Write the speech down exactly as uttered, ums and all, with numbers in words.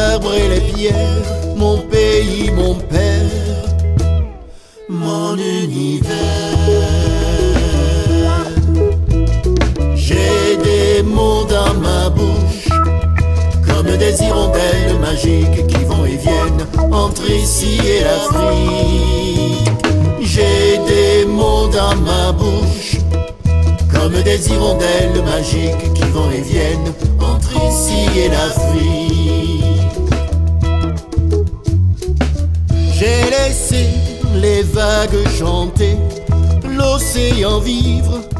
arbres et les pierres, mon pays, mon père, mon univers. J'ai des mots dans ma bouche, comme des hirondelles magiques qui vont et viennent entre ici et l'Afrique. J'ai des mots dans ma bouche, comme des hirondelles magiques qui vont et viennent entre ici et l'Afrique. J'ai laissé les vagues chanter, l'océan vivre